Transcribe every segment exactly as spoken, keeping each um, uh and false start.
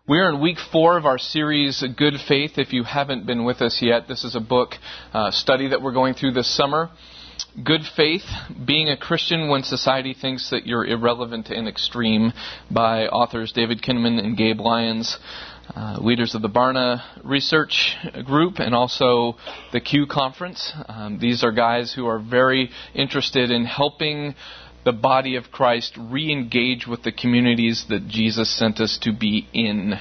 We are in week four of our series, Good Faith. If you haven't been with us yet, this is a book uh, study that we're going through this summer. Good Faith, Being a Christian When Society Thinks That You're Irrelevant and Extreme, by authors David Kinnaman and Gabe Lyons, uh, leaders of the Barna Research Group and also the Q Conference. Um, these are guys who are very interested in helping the body of Christ re-engage with the communities that Jesus sent us to be in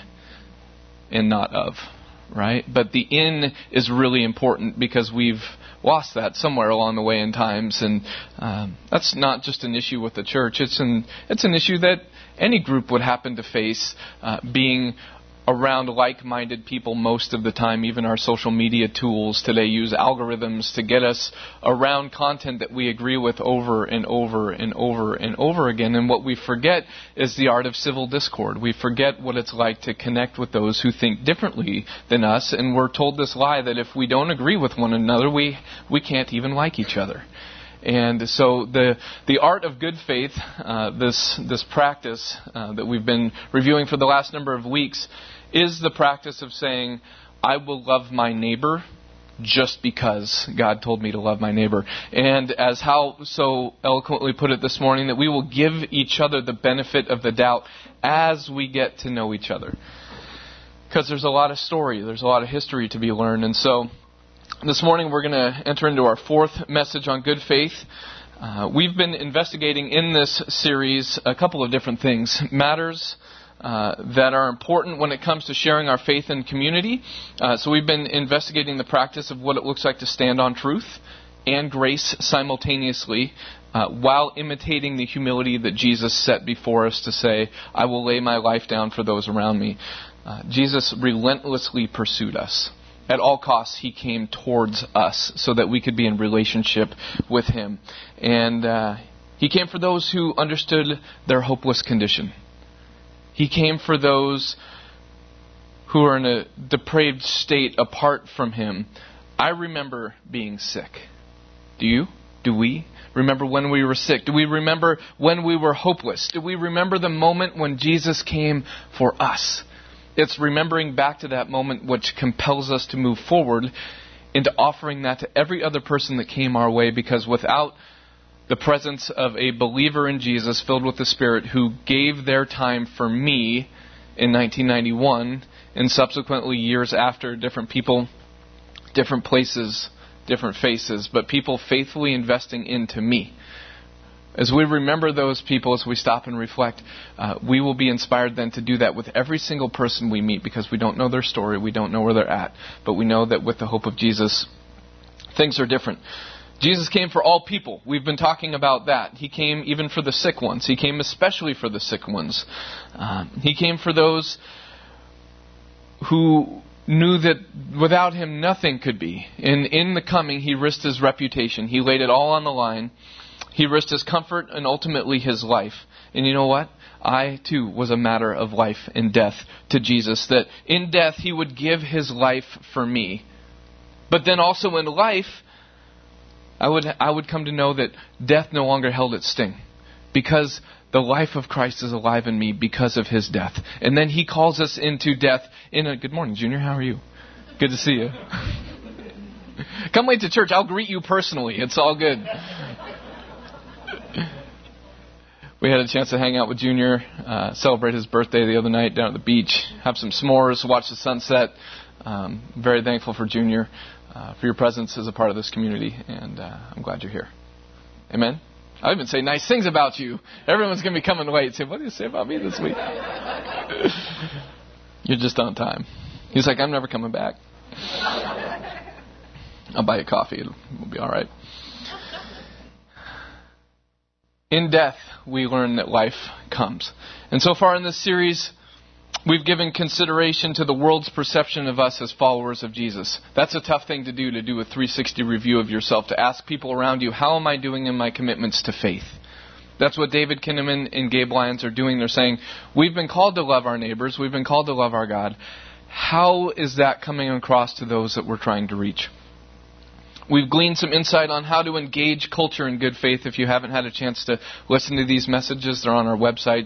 and not of, right? But the in is really important because we've lost that somewhere along the way in times, and um, that's not just an issue with the church. It's an it's an issue that any group would happen to face, uh, being around like-minded people most of the time. Even our social media tools today use algorithms to get us around content that we agree with over and over and over and over again. And what we forget is the art of civil discord. We forget what it's like to connect with those who think differently than us. And we're told this lie that if we don't agree with one another, we, we can't even like each other. And so the the art of good faith, uh, this this practice uh, that we've been reviewing for the last number of weeks, is the practice of saying, I will love my neighbor just because God told me to love my neighbor. And as Hal so eloquently put it this morning, that we will give each other the benefit of the doubt as we get to know each other. Because there's a lot of story, there's a lot of history to be learned. And so this morning we're going to enter into our fourth message on good faith. Uh, we've been investigating in this series a couple of different things. Matters uh, that are important when it comes to sharing our faith in community. Uh, so we've been investigating the practice of what it looks like to stand on truth and grace simultaneously, uh, while imitating the humility that Jesus set before us to say, I will lay my life down for those around me. Uh, Jesus relentlessly pursued us. At all costs, He came towards us so that we could be in relationship with Him. And uh, He came for those who understood their hopeless condition. He came for those who are in a depraved state apart from Him. I remember being sick. Do you? Do we remember when we were sick? Do we remember when we were hopeless? Do we remember the moment when Jesus came for us? It's remembering back to that moment which compels us to move forward into offering that to every other person that came our way, because without the presence of a believer in Jesus filled with the Spirit who gave their time for me in nineteen ninety-one and subsequently years after, different people, different places, different faces, but people faithfully investing into me. As we remember those people, as we stop and reflect, uh, we will be inspired then to do that with every single person we meet, because we don't know their story, we don't know where they're at, but we know that with the hope of Jesus, things are different. Jesus came for all people. We've been talking about that. He came even for the sick ones. He came especially for the sick ones. Um, he came for those who knew that without Him nothing could be. And in the coming, He risked His reputation. He laid it all on the line. He risked His comfort and ultimately His life. And you know what? I, too, was a matter of life and death to Jesus. That in death, He would give His life for me. But then also in life, I would I would come to know that death no longer held its sting. Because the life of Christ is alive in me because of His death. And then He calls us into death in a... Good morning, Junior. How are you? Good to see you. Come late to church. I'll greet you personally. It's all good. We had a chance to hang out with Junior, uh, celebrate his birthday the other night down at the beach, have some s'mores, watch the sunset. Um, very thankful for Junior, uh, for your presence as a part of this community, and uh, I'm glad you're here. Amen? I'll even say nice things about you. Everyone's going to be coming late. Say, what do you say about me this week? You're just on time. He's like, I'm never coming back. I'll buy you coffee. It'll, it'll be all right. In death, we learn that life comes. And so far in this series, we've given consideration to the world's perception of us as followers of Jesus. That's a tough thing to do, to do a three sixty review of yourself, to ask people around you, how am I doing in my commitments to faith? That's what David Kinnaman and Gabe Lyons are doing. They're saying, we've been called to love our neighbors, we've been called to love our God. How is that coming across to those that we're trying to reach? We've gleaned some insight on how to engage culture in good faith. If you haven't had a chance to listen to these messages, they're on our website.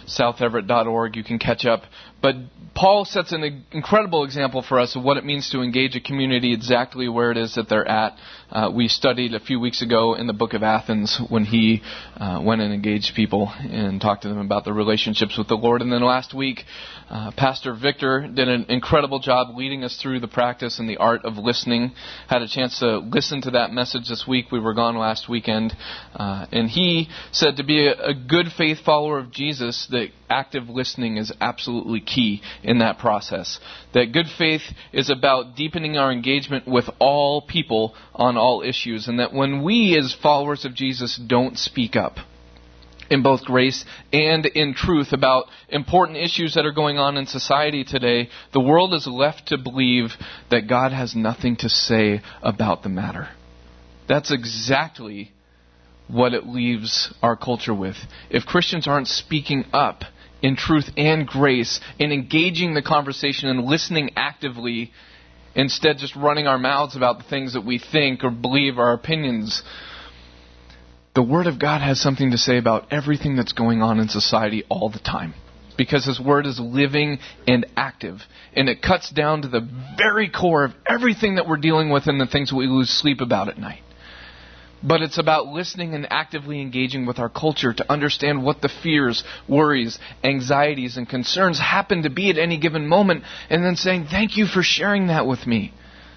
south everett dot org. You can catch up. But Paul sets an incredible example for us of what it means to engage a community exactly where it is that they're at. Uh, we studied a few weeks ago in the book of Athens when he uh, went and engaged people and talked to them about their relationships with the Lord. And then last week, uh, Pastor Victor did an incredible job leading us through the practice and the art of listening. Had a chance to listen to that message this week. We were gone last weekend. Uh, and he said to be a, a good faith follower of Jesus, that active listening is absolutely key in that process. That good faith is about deepening our engagement with all people on all issues. And that when we as followers of Jesus don't speak up in both grace and in truth about important issues that are going on in society today, the world is left to believe that God has nothing to say about the matter. That's exactly what it leaves our culture with. If Christians aren't speaking up in truth and grace, in engaging the conversation and listening actively, instead just running our mouths about the things that we think or believe, our opinions, the Word of God has something to say about everything that's going on in society all the time. Because His Word is living and active. And it cuts down to the very core of everything that we're dealing with and the things we lose sleep about at night. But it's about listening and actively engaging with our culture to understand what the fears, worries, anxieties, and concerns happen to be at any given moment, and then saying, thank you for sharing that with me.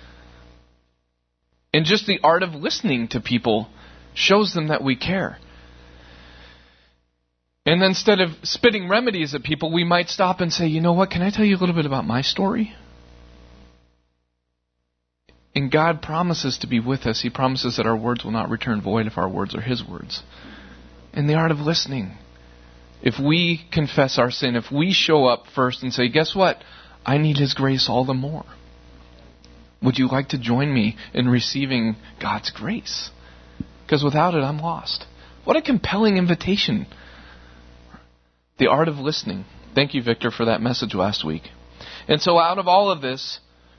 And just the art of listening to people shows them that we care. And then instead of spitting remedies at people, we might stop and say, you know what, can I tell you a little bit about my story? And God promises to be with us. He promises that our words will not return void if our words are His words. And the art of listening. If we confess our sin, if we show up first and say, guess what? I need His grace all the more. Would you like to join me in receiving God's grace? Because without it, I'm lost. What a compelling invitation. The art of listening. Thank you, Victor, for that message last week. And so out of all of this,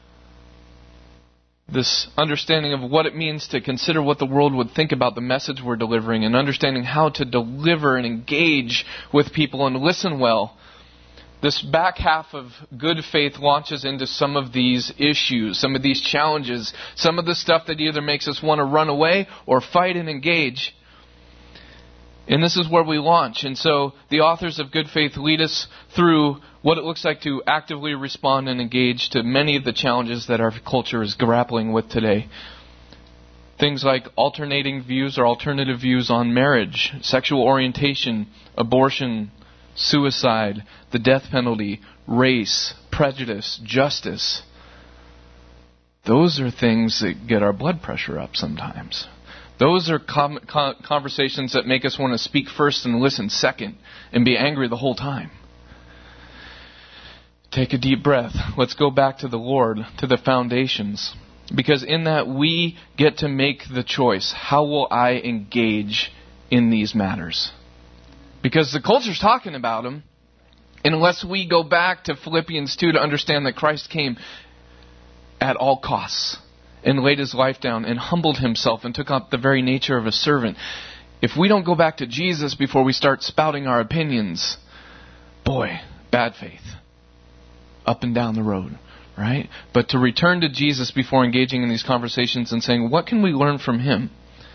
this understanding of what it means to consider what the world would think about the message we're delivering, and understanding how to deliver and engage with people and listen well, this back half of good faith launches into some of these issues, some of these challenges, some of the stuff that either makes us want to run away or fight and engage. And this is where we launch. And so the authors of Good Faith lead us through what it looks like to actively respond and engage to many of the challenges that our culture is grappling with today. Things like alternating views or alternative views on marriage, sexual orientation, abortion, suicide, the death penalty, race, prejudice, justice. Those are things that get our blood pressure up sometimes. Those are com- com- conversations that make us want to speak first and listen second and be angry the whole time. Take a deep breath. Let's go back to the Lord, to the foundations. Because in that we get to make the choice. How will I engage in these matters? Because the culture's talking about them. And unless we go back to Philippians two to understand that Christ came at all costs and laid His life down and humbled Himself and took up the very nature of a servant. If we don't go back to Jesus before we start spouting our opinions, boy, bad faith. Up and down the road, right? But to return to Jesus before engaging in these conversations and saying, what can we learn from Him?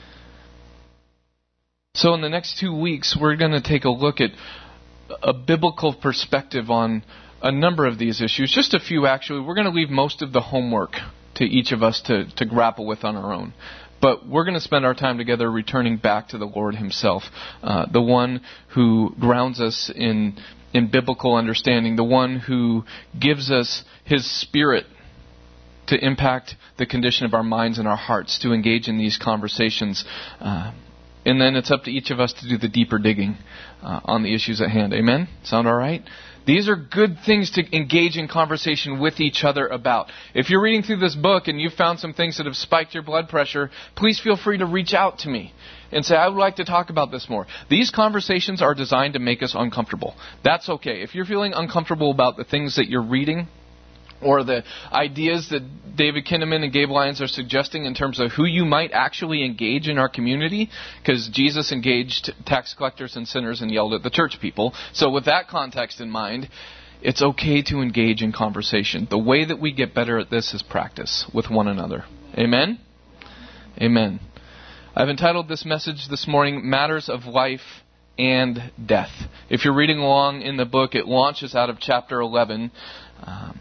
So in the next two weeks, we're going to take a look at a biblical perspective on a number of these issues. Just a few, actually. We're going to leave most of the homework to each of us to, to grapple with on our own. But we're going to spend our time together returning back to the Lord Himself, uh, the one who grounds us in in biblical understanding, the one who gives us His Spirit to impact the condition of our minds and our hearts, to engage in these conversations. Uh, and then it's up to each of us to do the deeper digging uh, on the issues at hand. Amen? Sound all right? These are good things to engage in conversation with each other about. If you're reading through this book and you've found some things that have spiked your blood pressure, please feel free to reach out to me and say, I would like to talk about this more. These conversations are designed to make us uncomfortable. That's okay. If you're feeling uncomfortable about the things that you're reading, or the ideas that David Kinnaman and Gabe Lyons are suggesting in terms of who you might actually engage in our community, because Jesus engaged tax collectors and sinners and yelled at the church people. So with that context in mind, it's okay to engage in conversation. The way that we get better at this is practice with one another. Amen? Amen. I've entitled this message this morning, Matters of Life and Death. If you're reading along in the book, it launches out of chapter eleven. Um,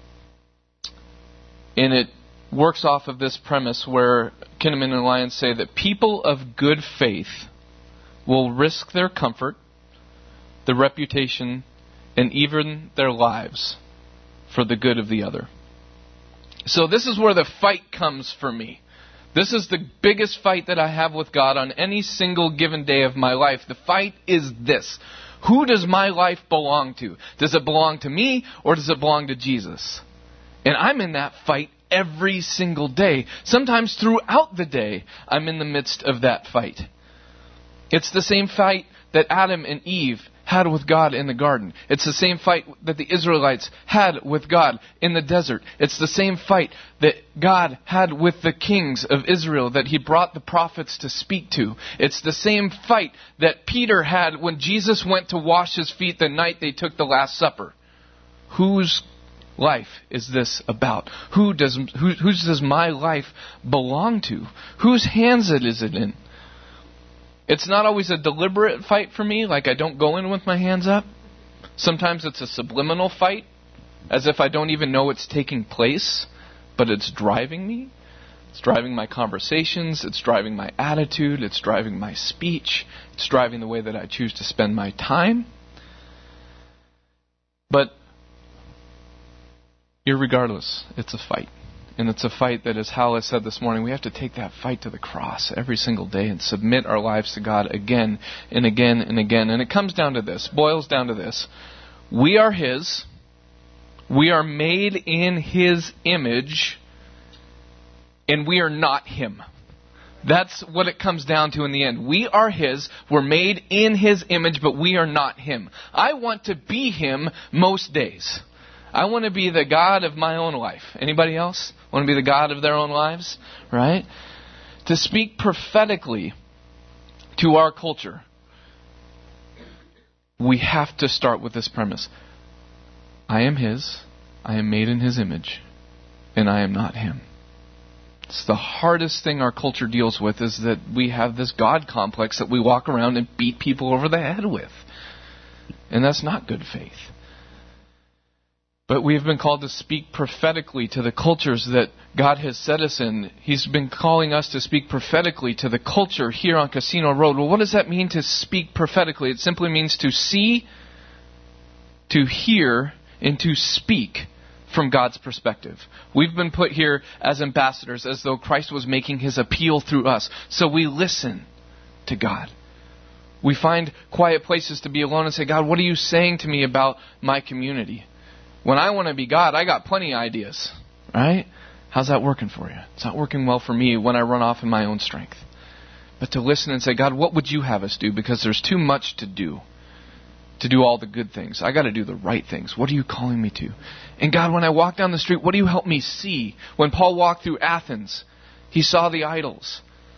and it works off of this premise where Kinnaman and Lyons say that people of good faith will risk their comfort, their reputation, and even their lives for the good of the other. So this is where the fight comes for me. This is the biggest fight that I have with God on any single given day of my life. The fight is this. Who does my life belong to? Does it belong to me or does it belong to Jesus? And I'm in that fight every single day. Sometimes throughout the day, I'm in the midst of that fight. It's the same fight that Adam and Eve had with God in the garden. It's the same fight that the Israelites had with God in the desert. It's the same fight that God had with the kings of Israel that he brought the prophets to speak to. It's the same fight that Peter had when Jesus went to wash his feet the night they took the Last Supper. Whose life is this about? Who does, who, whose does my life belong to? Whose hands is it in? It's not always a deliberate fight for me, like I don't go in with my hands up. Sometimes it's a subliminal fight, as if I don't even know it's taking place, but it's driving me. It's driving my conversations, it's driving my attitude, it's driving my speech, it's driving the way that I choose to spend my time. But irregardless, it's a fight. And it's a fight that, as Hal has said this morning, we have to take that fight to the cross every single day and submit our lives to God again and again and again. And it comes down to this, boils down to this. We are His. We are made in His image. And we are not Him. That's what it comes down to in the end. We are His. We're made in His image, but we are not Him. I want to be Him most days. I want to be the God of my own life. Anybody else want to be the God of their own lives? Right? To speak prophetically to our culture, we have to start with this premise. I am His. I am made in His image. And I am not Him. It's the hardest thing our culture deals with, is that we have this God complex that we walk around and beat people over the head with. And that's not good faith. But we have been called to speak prophetically to the cultures that God has set us in. He's been calling us to speak prophetically to the culture here on Casino Road. Well, what does that mean to speak prophetically? It simply means to see, to hear, and to speak from God's perspective. We've been put here as ambassadors, as though Christ was making His appeal through us. So we listen to God. We find quiet places to be alone and say, God, what are you saying to me about my community? When I want to be God, I got plenty of ideas, right? How's that working for you? It's not working well for me when I run off in my own strength. But to listen and say, God, what would you have us do? Because there's too much to do, to do all the good things. I got to do the right things. What are you calling me to? And God, when I walk down the street, what do you help me see? When Paul walked through Athens, he saw the idols.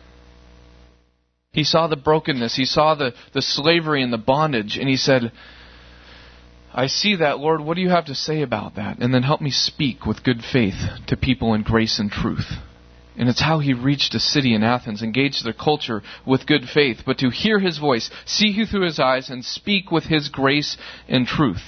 He saw the brokenness. He saw the, the slavery and the bondage. And he said, I see that, Lord. What do you have to say about that? And then help me speak with good faith to people in grace and truth. And it's how he reached a city in Athens, engaged their culture with good faith, but to hear his voice, see you through his eyes, and speak with his grace and truth.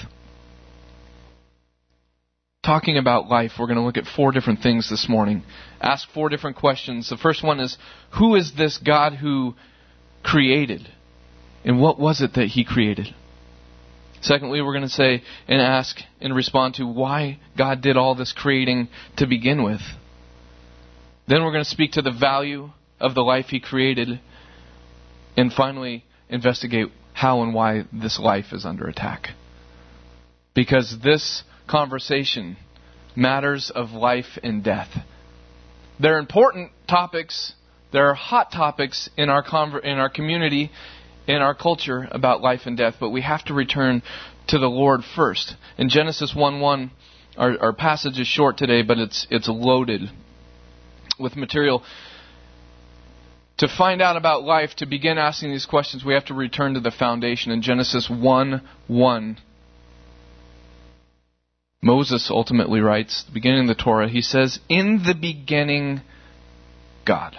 Talking about life, we're going to look at four different things this morning. Ask four different questions. The first one is, who is this God who created? And what was it that He created? Secondly, we're going to say and ask and respond to why God did all this creating to begin with. Then we're going to speak to the value of the life He created. And finally, investigate how and why this life is under attack. Because this conversation matters of life and death. They're important topics. There are hot topics in our conver- in our community, in our culture about life and death, but we have to return to the Lord first. In Genesis one one, Our, our passage is short today, but it's it's loaded with material. To find out about life, to begin asking these questions, we have to return to the foundation. In Genesis one one, Moses ultimately writes, the beginning of the Torah, he says, "In the beginning, God."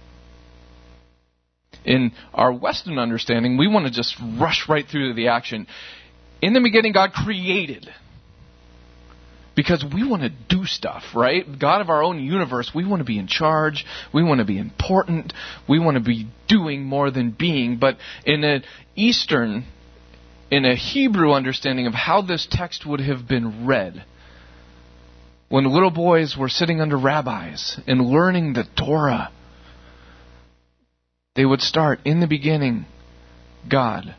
In our Western understanding, we want to just rush right through to the action. In the beginning, God created. Because we want to do stuff, right? God of our own universe, we want to be in charge. We want to be important. We want to be doing more than being. But in an Eastern, in a Hebrew understanding of how this text would have been read, when little boys were sitting under rabbis and learning the Torah, they would start, in the beginning, God.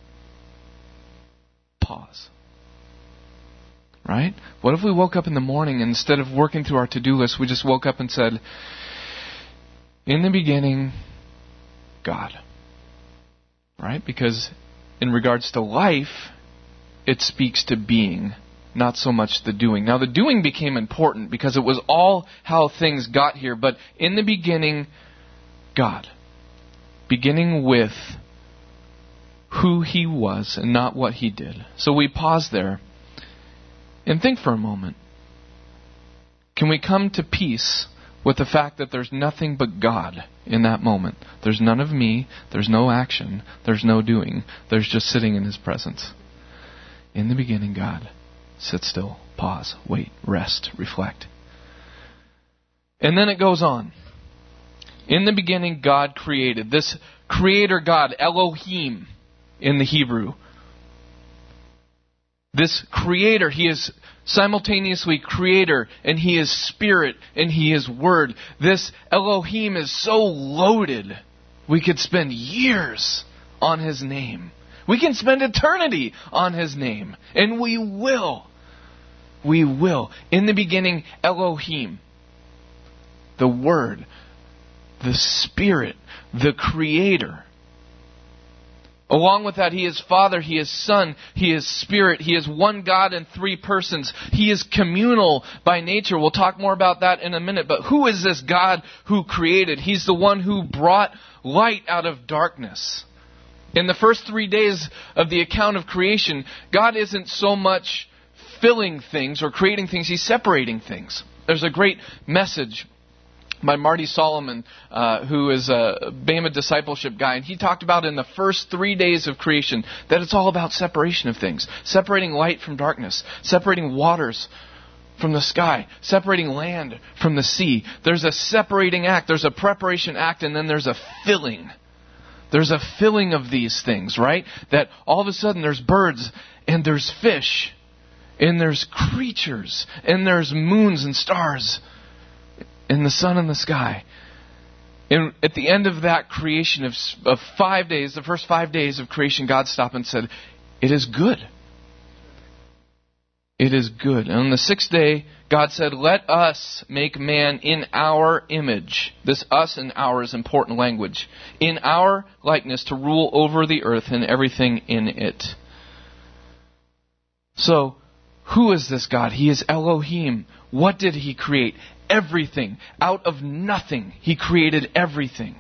Pause. Right? What if we woke up in the morning and instead of working through our to-do list, we just woke up and said, in the beginning, God. Right? Because in regards to life, it speaks to being, not so much the doing. Now the doing became important because it was all how things got here, but in the beginning, God. Beginning with who He was and not what He did. So we pause there and think for a moment. Can we come to peace with the fact that there's nothing but God in that moment? There's none of me, there's no action, there's no doing. There's just sitting in His presence. In the beginning, God. Sit still, pause, wait, rest, reflect. And then it goes on. In the beginning, God created. This creator God, Elohim in the Hebrew. This creator, He is simultaneously creator, and He is spirit, and He is word. This Elohim is so loaded, we could spend years on His name. We can spend eternity on His name. And we will. We will. In the beginning, Elohim. The Word. The Spirit, the Creator. Along with that, He is Father, He is Son, He is Spirit, He is one God in three persons. He is communal by nature. We'll talk more about that in a minute. But who is this God who created? He's the one who brought light out of darkness. In the first three days of the account of creation, God isn't so much filling things or creating things, He's separating things. There's a great message by Marty Solomon, uh, who is a Bema discipleship guy, and he talked about in the first three days of creation that it's all about separation of things. Separating light from darkness. Separating waters from the sky. Separating land from the sea. There's a separating act. There's a preparation act, and then there's a filling. There's a filling of these things, right? That all of a sudden there's birds, and there's fish, and there's creatures, and there's moons and stars, and the sun and the sky. And at the end of that creation of, of five days, the first five days of creation, God stopped and said, "It is good." It is good. And on the sixth day, God said, "Let us make man in our image." This us and our is important language. "In our likeness, to rule over the earth and everything in it." So, who is this God? He is Elohim. What did He create? Everything. Out of nothing, He created everything.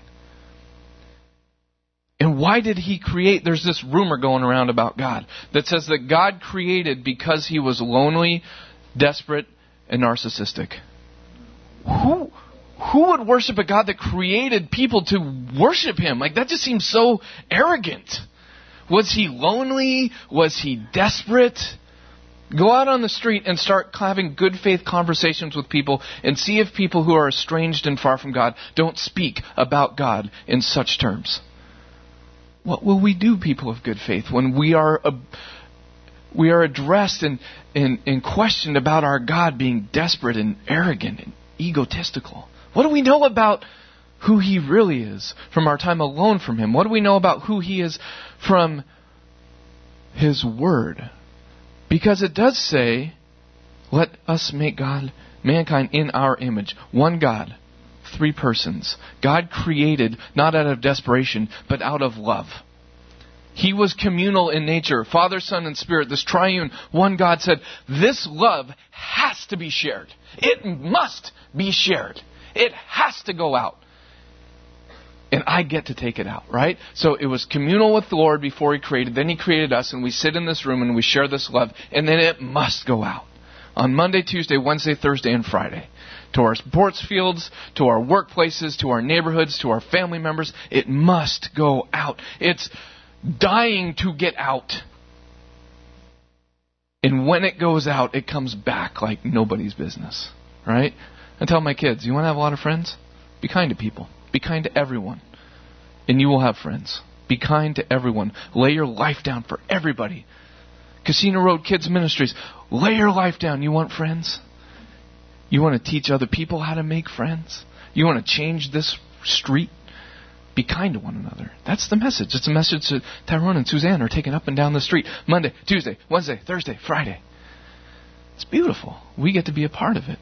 And why did He create? There's this rumor going around about God that says that God created because He was lonely, desperate, and narcissistic. Who, who would worship a God that created people to worship Him? Like, that just seems so arrogant. Was He lonely? Was He desperate? Go out on the street and start having good faith conversations with people and see if people who are estranged and far from God don't speak about God in such terms. What will we do, people of good faith, when we are uh, we are addressed and, and, and questioned about our God being desperate and arrogant and egotistical? What do we know about who He really is from our time alone from Him? What do we know about who He is from His Word? Because it does say, "Let us make God, mankind in our image." One God, three persons. God created not out of desperation, but out of love. He was communal in nature. Father, Son, and Spirit, this triune one God said, this love has to be shared. It must be shared. It has to go out. And I get to take it out, right? So it was communal with the Lord before He created. Then He created us, and we sit in this room and we share this love. And then it must go out. On Monday, Tuesday, Wednesday, Thursday, and Friday. To our sports fields, to our workplaces, to our neighborhoods, to our family members. It must go out. It's dying to get out. And when it goes out, it comes back like nobody's business. Right? I tell my kids, you want to have a lot of friends? Be kind to people. Be kind to everyone. And you will have friends. Be kind to everyone. Lay your life down for everybody. Casino Road Kids Ministries. Lay your life down. You want friends? You want to teach other people how to make friends? You want to change this street? Be kind to one another. That's the message. It's a message that Tyrone and Suzanne are taking up and down the street. Monday, Tuesday, Wednesday, Thursday, Friday. It's beautiful. We get to be a part of it.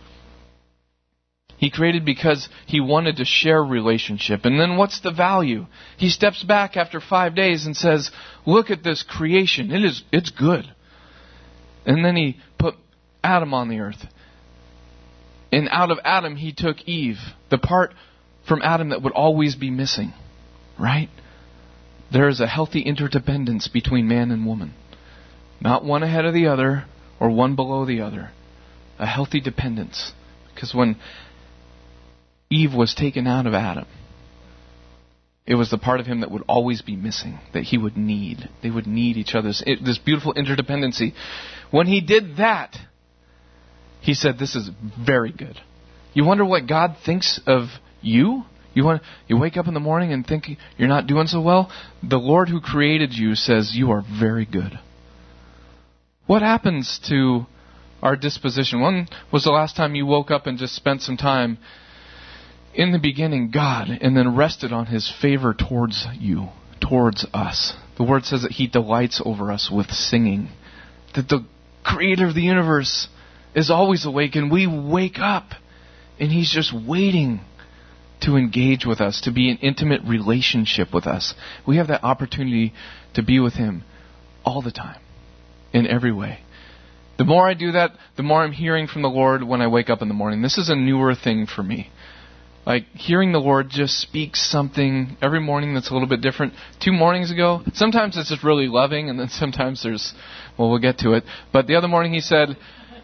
He created because He wanted to share relationship. And then what's the value? He steps back after five days and says, look at this creation. It is, it's good. And then He put Adam on the earth. And out of Adam He took Eve, the part from Adam that would always be missing. Right? There is a healthy interdependence between man and woman. Not one ahead of the other or one below the other. A healthy dependence. Because when Eve was taken out of Adam, it was the part of him that would always be missing, that he would need. They would need each other. It, this beautiful interdependency. When He did that, He said, this is very good. You wonder what God thinks of you? You want you wake up in the morning and think you're not doing so well? The Lord who created you says you are very good. What happens to our disposition? When was the last time you woke up and just spent some time in the beginning, God, and then rested on His favor towards you, towards us? The Word says that He delights over us with singing. That the Creator of the universe is always awake, and we wake up, and He's just waiting to engage with us, to be in intimate relationship with us. We have that opportunity to be with Him all the time, in every way. The more I do that, the more I'm hearing from the Lord when I wake up in the morning. This is a newer thing for me. Like, hearing the Lord just speak something every morning that's a little bit different. Two mornings ago, sometimes it's just really loving, and then sometimes there's, well, we'll get to it. But the other morning He said,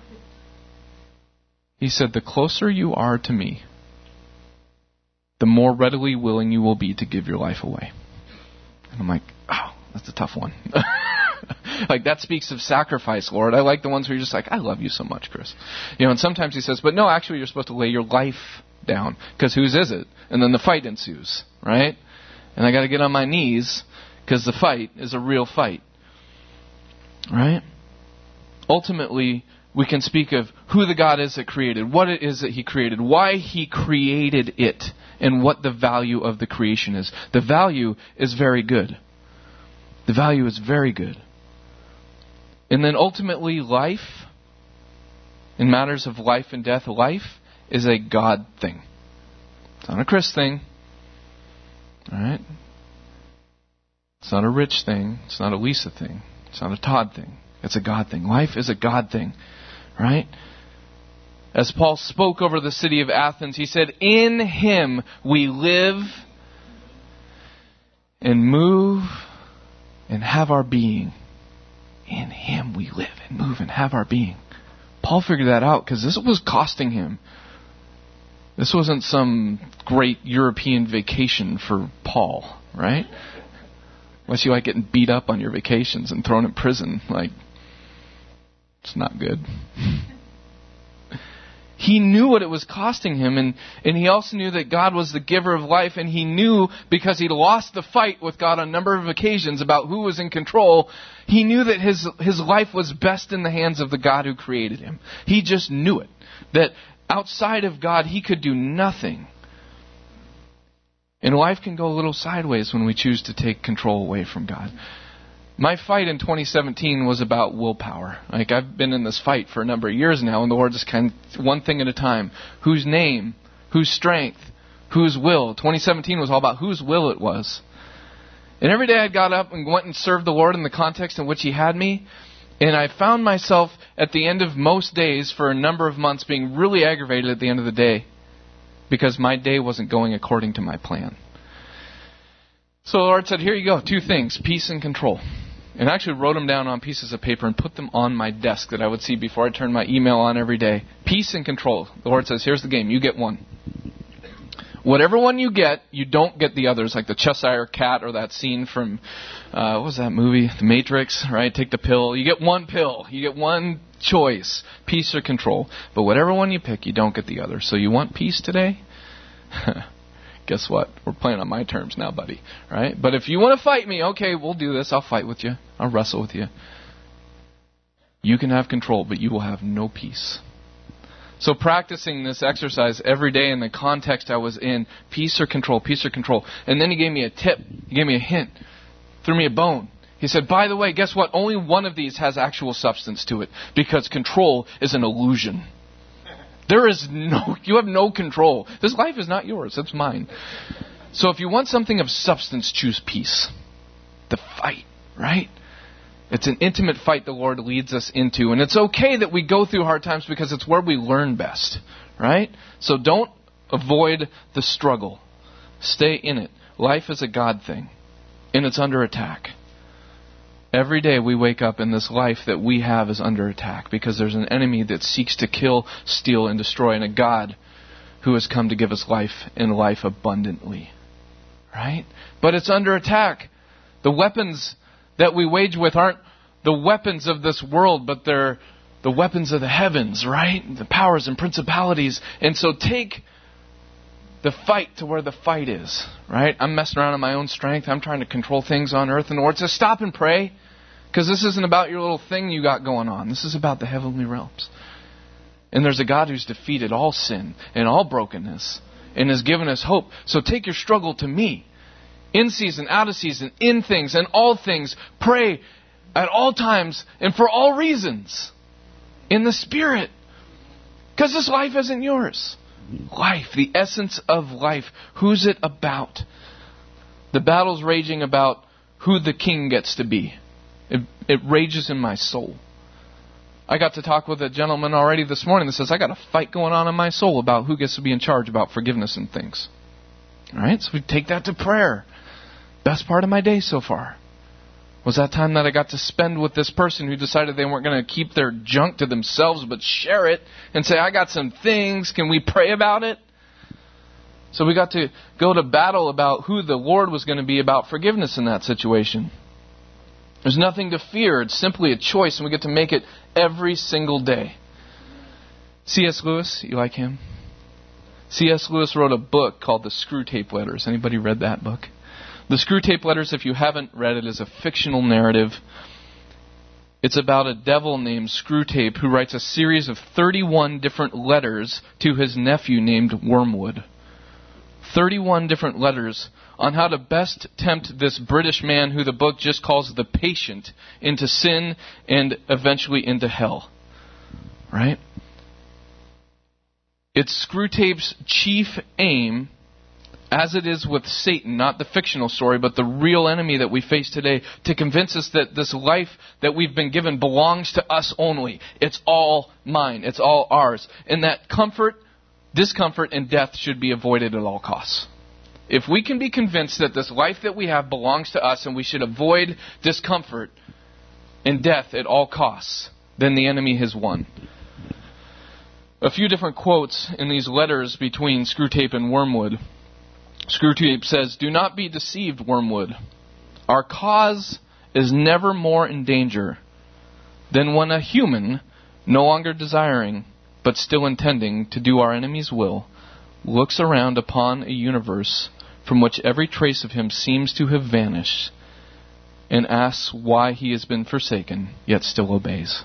He said, the closer you are to me, the more readily willing you will be to give your life away. And I'm like, oh, that's a tough one. Like, that speaks of sacrifice, Lord. I like the ones where you're just like, I love you so much, Chris. You know, and sometimes He says, but no, actually you're supposed to lay your life down, because whose is it? And then the fight ensues, right? And I got to get on my knees because the fight is a real fight, right? Ultimately, we can speak of who the God is that created, what it is that He created, why He created it, and what the value of the creation is. The value is very good. The value is very good. And then ultimately, life, in matters of life and death, life is a God thing. It's not a Chris thing. All right? It's not a Rich thing. It's not a Lisa thing. It's not a Todd thing. It's a God thing. Life is a God thing. Right? As Paul spoke over the city of Athens, he said, in Him we live and move and have our being. In Him we live and move and have our being. Paul figured that out because this was costing him. This wasn't some great European vacation for Paul, right? Unless you like getting beat up on your vacations and thrown in prison. Like, it's not good. He knew what it was costing him, and, and he also knew that God was the giver of life, and he knew, because he'd lost the fight with God on a number of occasions about who was in control, he knew that his, his life was best in the hands of the God who created him. He just knew it. That outside of God, he could do nothing. And life can go a little sideways when we choose to take control away from God. My fight in twenty seventeen was about willpower. Like, I've been in this fight for a number of years now, and the Lord just kind of, one thing at a time. Whose name? Whose strength? Whose will? twenty seventeen was all about whose will it was. And every day I got up and went and served the Lord in the context in which He had me. And I found myself at the end of most days for a number of months being really aggravated at the end of the day because my day wasn't going according to my plan. So the Lord said, here you go, two things, peace and control. And I actually wrote them down on pieces of paper and put them on my desk that I would see before I turned my email on every day. Peace and control. The Lord says, here's the game. You get one. Whatever one you get, you don't get the others, like the Cheshire Cat or that scene from, uh, what was that movie? The Matrix, right? Take the pill. You get one pill. You get one choice, peace or control. But whatever one you pick, you don't get the other. So you want peace today? Guess what? We're playing on my terms now, buddy. Right? But if you want to fight me, okay, we'll do this. I'll fight with you. I'll wrestle with you. You can have control, but you will have no peace. So practicing this exercise every day in the context I was in, peace or control, peace or control. And then He gave me a tip. He gave me a hint. Threw me a bone. He said, by the way, guess what? Only one of these has actual substance to it, because control is an illusion. There is no, you have no control. This life is not yours, it's mine. So if you want something of substance, choose peace. The fight, right? It's an intimate fight the Lord leads us into. And it's okay that we go through hard times because it's where we learn best, right? So don't avoid the struggle. Stay in it. Life is a God thing, and it's under attack. Every day we wake up and this life that we have is under attack because there's an enemy that seeks to kill, steal, and destroy, and a God who has come to give us life and life abundantly. Right? But it's under attack. The weapons that we wage with aren't the weapons of this world, but they're the weapons of the heavens, right? The powers and principalities. And so take the fight to where the fight is, right? I'm messing around in my own strength. I'm trying to control things on earth. And the Lord says, stop and pray. Because this isn't about your little thing you got going on. This is about the heavenly realms. And there's a God who's defeated all sin and all brokenness and has given us hope. So take your struggle to me. In season, out of season, in things and all things. Pray at all times and for all reasons. In the Spirit. Because this life isn't yours. Life, the essence of life. Who's it about? The battle's raging about who the king gets to be. It, it rages in my soul. I got to talk with a gentleman already this morning that says, I got a fight going on in my soul about who gets to be in charge about forgiveness and things. All right, so we take that to prayer. Best part of my day so far was that time that I got to spend with this person who decided they weren't going to keep their junk to themselves but share it and say, I got some things, can we pray about it? So we got to go to battle about who the Lord was going to be about forgiveness in that situation. There's nothing to fear. It's simply a choice, and we get to make it every single day. C S Lewis, you like him? C S Lewis wrote a book called The Screwtape Letters. Anybody read that book? The Screwtape Letters, if you haven't read it, is a fictional narrative. It's about a devil named Screwtape who writes a series of thirty-one different letters to his nephew named Wormwood. thirty-one different letters on how to best tempt this British man who the book just calls the patient into sin and eventually into hell. Right? It's Screwtape's chief aim, as it is with Satan, not the fictional story, but the real enemy that we face today, to convince us that this life that we've been given belongs to us only. It's all mine. It's all ours. And that comfort, discomfort, and death should be avoided at all costs. If we can be convinced that this life that we have belongs to us and we should avoid discomfort and death at all costs, then the enemy has won. A few different quotes in these letters between Screwtape and Wormwood. Screwtape says, "Do not be deceived, Wormwood. Our cause is never more in danger than when a human, no longer desiring, but still intending to do our enemy's will, looks around upon a universe from which every trace of him seems to have vanished, and asks why he has been forsaken, yet still obeys."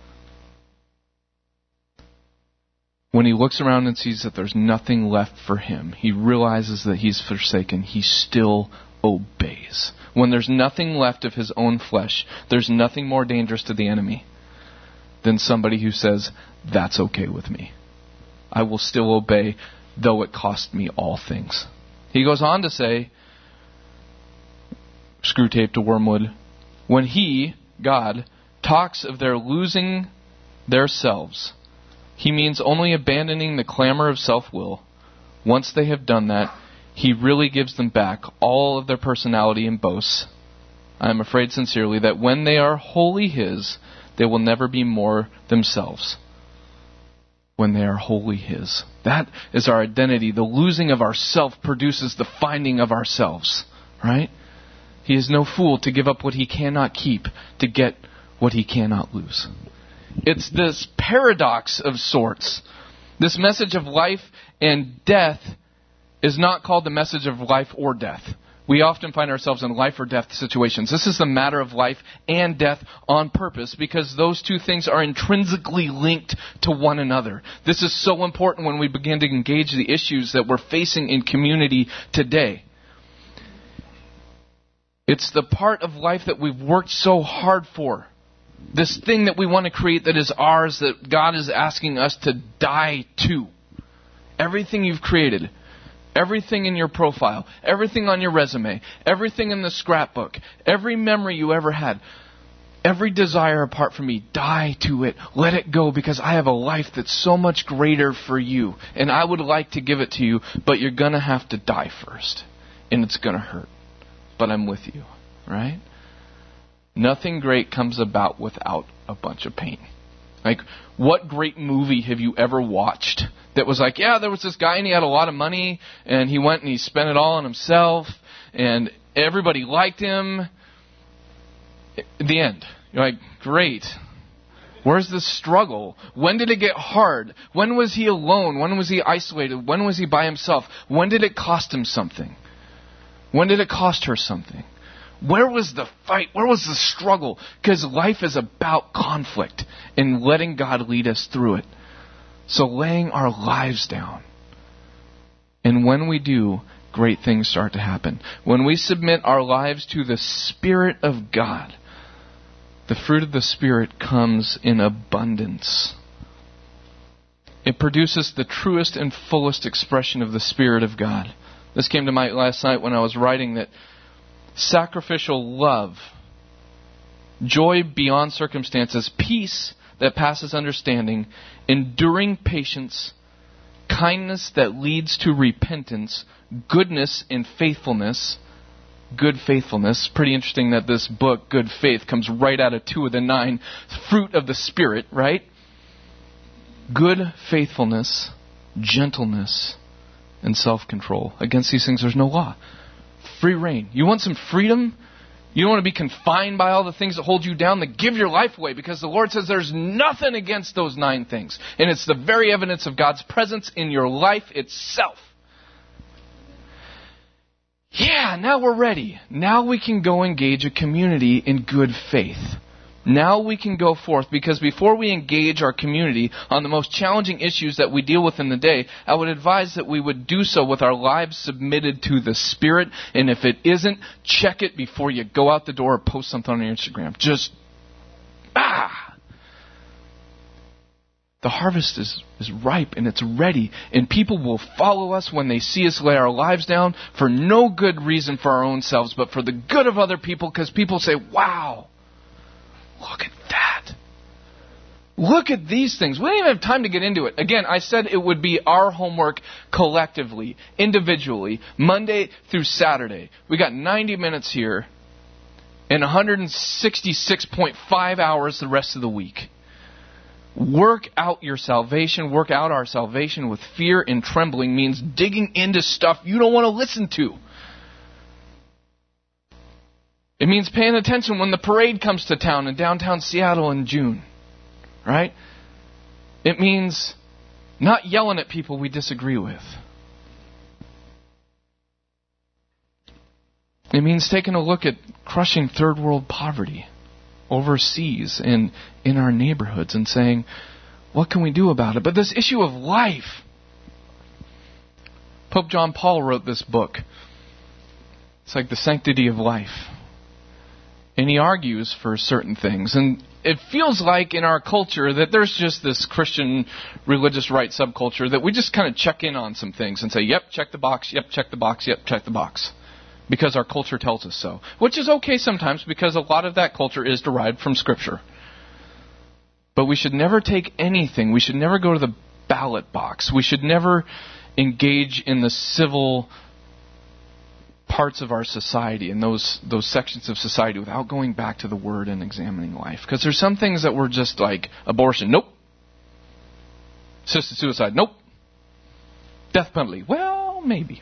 When he looks around and sees that there's nothing left for him, he realizes that he's forsaken, he still obeys. When there's nothing left of his own flesh, there's nothing more dangerous to the enemy than somebody who says, that's okay with me. I will still obey, though it cost me all things. He goes on to say, Screw Tape to Wormwood. When He, God, talks of their losing their selves, He means only abandoning the clamor of self-will. Once they have done that, He really gives them back all of their personality and boasts. I am afraid sincerely that when they are wholly His, they will never be more themselves. When they are wholly His. That is our identity. The losing of ourself produces the finding of ourselves. Right? He is no fool to give up what he cannot keep to get what he cannot lose. It's this paradox of sorts. This message of life and death is not called the message of life or death. We often find ourselves in life or death situations. This is the matter of life and death on purpose because those two things are intrinsically linked to one another. This is so important when we begin to engage the issues that we're facing in community today. It's the part of life that we've worked so hard for. This thing that we want to create that is ours, that God is asking us to die to. Everything you've created. Everything in your profile, everything on your resume, everything in the scrapbook, every memory you ever had, every desire apart from me, die to it. Let it go because I have a life that's so much greater for you. And I would like to give it to you, but you're going to have to die first. And it's going to hurt. But I'm with you, right? Nothing great comes about without a bunch of pain. Like, what great movie have you ever watched that was like, yeah, there was this guy and he had a lot of money and he went and he spent it all on himself and everybody liked him. The end. You're like, great. Where's the struggle? When did it get hard? When was he alone? When was he isolated? When was he by himself? When did it cost him something? When did it cost her something? Where was the fight? Where was the struggle? Because life is about conflict and letting God lead us through it. So laying our lives down. And when we do, great things start to happen. When we submit our lives to the Spirit of God, the fruit of the Spirit comes in abundance. It produces the truest and fullest expression of the Spirit of God. This came to mind last night when I was writing that sacrificial love, joy beyond circumstances, peace that passes understanding, enduring patience, kindness that leads to repentance, goodness and faithfulness, good faithfulness. Pretty interesting that this book, Good Faith, comes right out of two of the nine fruit of the Spirit, right? Good faithfulness, gentleness, and self-control. Against these things there's no law. Free reign. You want some freedom? You don't want to be confined by all the things that hold you down? Then give your life away, because the Lord says there's nothing against those nine things. And it's the very evidence of God's presence in your life itself. Yeah, now we're ready. Now we can go engage a community in good faith. Now we can go forth, because before we engage our community on the most challenging issues that we deal with in the day, I would advise that we would do so with our lives submitted to the Spirit. And if it isn't, check it before you go out the door or post something on your Instagram. Just, ah! The harvest is, is ripe and it's ready. And people will follow us when they see us lay our lives down for no good reason for our own selves, but for the good of other people, because people say, wow, look at that. Look at these things. We don't even have time to get into it. Again, I said it would be our homework collectively, individually, Monday through Saturday. We got ninety minutes here and one hundred sixty-six point five hours the rest of the week. Work out your salvation. Work out our salvation with fear and trembling means digging into stuff you don't want to listen to. It means paying attention when the parade comes to town in downtown Seattle in June. Right? It means not yelling at people we disagree with. It means taking a look at crushing third world poverty overseas and in our neighborhoods and saying, what can we do about it? But this issue of life. Pope John Paul wrote this book. It's like the sanctity of life. And he argues for certain things. And it feels like in our culture that there's just this Christian religious right subculture that we just kind of check in on some things and say, yep, check the box, yep, check the box, yep, check the box. because our culture tells us so. Which is okay sometimes because a lot of that culture is derived from Scripture. But we should never take anything. We should never go to the ballot box. We should never engage in the civil parts of our society, in those those sections of society, without going back to the Word and examining life. Because there's some things that were just like abortion. Nope. Assisted suicide. Nope. Death penalty. Well, maybe.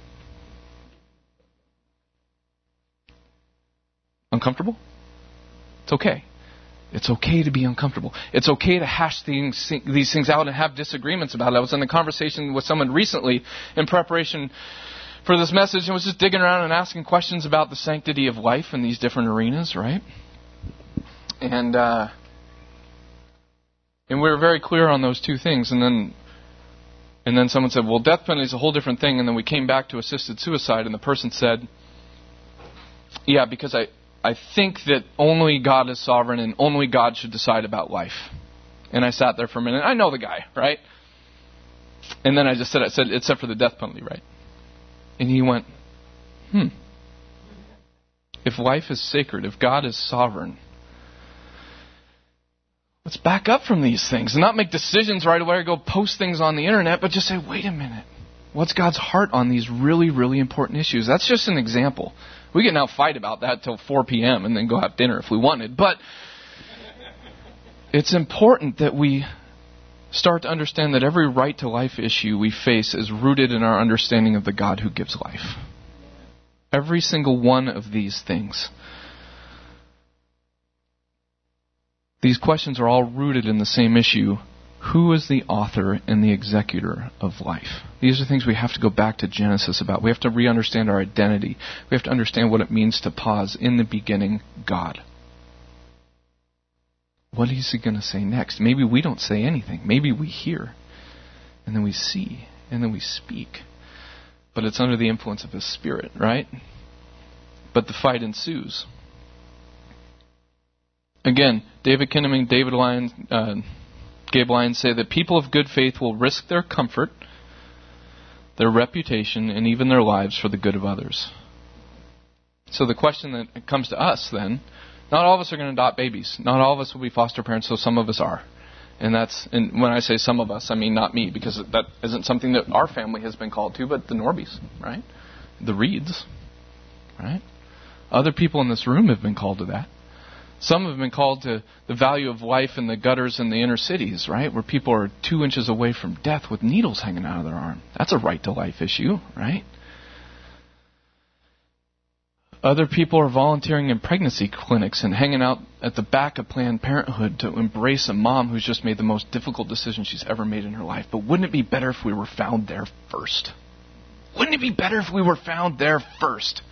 Uncomfortable? It's okay. It's okay to be uncomfortable. It's okay to hash things, these things out and have disagreements about it. I was in a conversation with someone recently in preparation for this message and was just digging around and asking questions about the sanctity of life in these different arenas, right? And uh, and we were very clear on those two things. And then and then someone said, well, death penalty is a whole different thing. And then we came back to assisted suicide, and the person said, yeah, because I... I think that only God is sovereign and only God should decide about life. And I sat there for a minute. I know the guy, right? And then I just said, I said, except for the death penalty, right? And he went, hmm. If life is sacred, if God is sovereign, let's back up from these things and not make decisions right away or go post things on the internet, but just say, wait a minute. What's God's heart on these really, really important issues? That's just an example. We can now fight about that till four p.m. and then go have dinner if we wanted. But it's important that we start to understand that every right to life issue we face is rooted in our understanding of the God who gives life. Every single one of these things. These questions are all rooted in the same issue. Who is the author and the executor of life? These are things we have to go back to Genesis about. We have to re-understand our identity. We have to understand what it means to pause. In the beginning, God. What is he going to say next? Maybe we don't say anything. Maybe we hear. And then we see. And then we speak. But it's under the influence of his Spirit, right? But the fight ensues. Again, David Kinnaman, David Lyons... Uh, Gabe Lyons say that people of good faith will risk their comfort, their reputation, and even their lives for the good of others. So the question that comes to us then, not all of us are going to adopt babies. Not all of us will be foster parents, so some of us are. And that's, and when I say some of us, I mean not me, because that isn't something that our family has been called to, but the Norbys, right? The Reeds, right? Other people in this room have been called to that. Some have been called to the value of life in the gutters in the inner cities, right? Where people are two inches away from death with needles hanging out of their arm. That's a right to life issue, right? Other people are volunteering in pregnancy clinics and hanging out at the back of Planned Parenthood to embrace a mom who's just made the most difficult decision she's ever made in her life. But wouldn't it be better if we were found there first? Wouldn't it be better if we were found there first?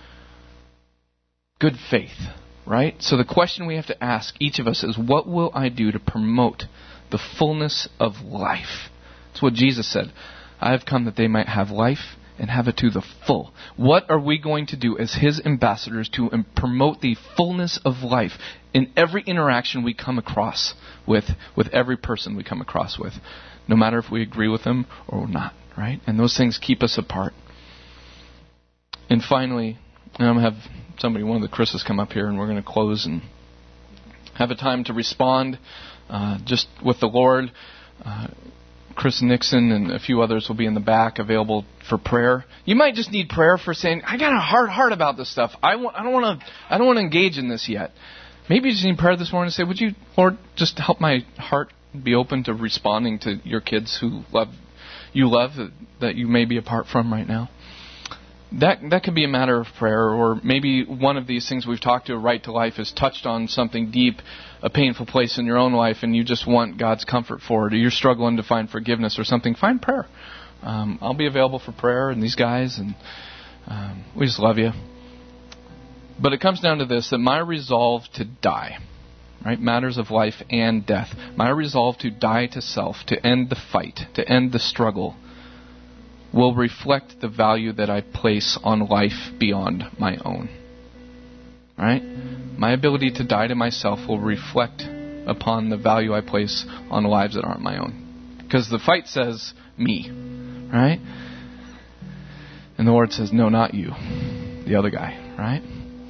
Good faith. Right? So the question we have to ask each of us is, what will I do to promote the fullness of life? That's what Jesus said. I have come that they might have life and have it to the full. What are we going to do as his ambassadors to promote the fullness of life in every interaction we come across with, with every person we come across with, no matter if we agree with them or not, right? And those things keep us apart. And finally, I'm going to have somebody, one of the Chris's, come up here, and we're going to close and have a time to respond uh, just with the Lord. Uh, Chris Nixon and a few others will be in the back available for prayer. You might just need prayer for saying, I got a hard heart about this stuff. I, want, I don't want to I don't want to engage in this yet. Maybe you just need prayer this morning to say, would you, Lord, just help my heart be open to responding to your kids who love you love that, that you may be apart from right now. That that could be a matter of prayer, or maybe one of these things we've talked to, a right to life, has touched on something deep, a painful place in your own life, and you just want God's comfort for it, or you're struggling to find forgiveness or something. Find prayer. Um, I'll be available for prayer, and these guys, and um, we just love you. But it comes down to this, that my resolve to die, right, matters of life and death, my resolve to die to self, to end the fight, to end the struggle, will reflect the value that I place on life beyond my own. Right? My ability to die to myself will reflect upon the value I place on lives that aren't my own. Because the fight says me. Right? And the Lord says, no, not you. the other guy, right?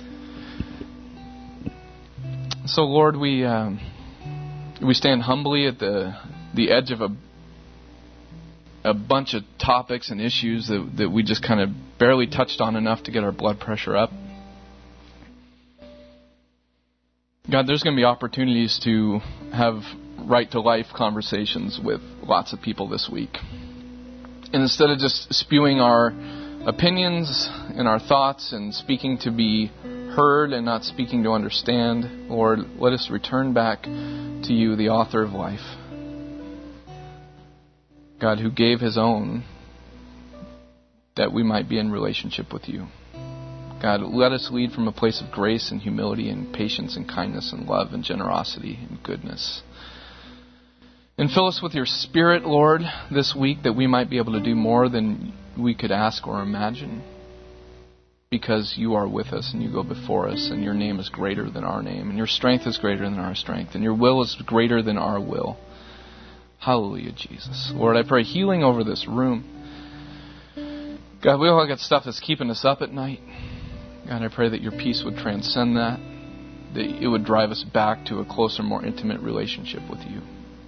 So, Lord, we um, we stand humbly at the the edge of a a bunch of topics and issues that that we just kind of barely touched on enough to get our blood pressure up. God, there's going to be opportunities to have right-to-life conversations with lots of people this week. And instead of just spewing our opinions and our thoughts and speaking to be heard and not speaking to understand, Lord, let us return back to you, the author of life. God, who gave his own that we might be in relationship with you. God, let us lead from a place of grace and humility and patience and kindness and love and generosity and goodness. And fill us with your Spirit, Lord, this week, that we might be able to do more than we could ask or imagine, because you are with us and you go before us, and your name is greater than our name, and your strength is greater than our strength, and your will is greater than our will. Hallelujah, Jesus. Lord, I pray healing over this room. God, we all got stuff that's keeping us up at night. God, I pray that your peace would transcend that, that it would drive us back to a closer, more intimate relationship with you.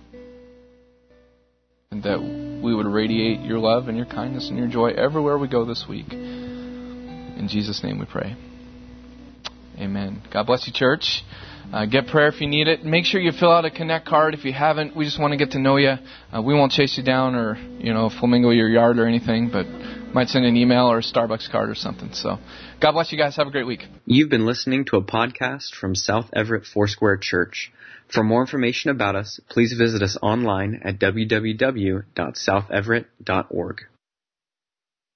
And that we would radiate your love and your kindness and your joy everywhere we go this week. In Jesus' name we pray. Amen. God bless you, church. Uh, get prayer if you need it. Make sure you fill out a Connect card if you haven't. We just want to get to know you. Uh, we won't chase you down or, you know, flamingo your yard or anything, but might send an email or a Starbucks card or something. So God bless you guys. Have a great week. You've been listening to a podcast from South Everett Foursquare Church. For more information about us, please visit us online at w w w dot south everett dot org.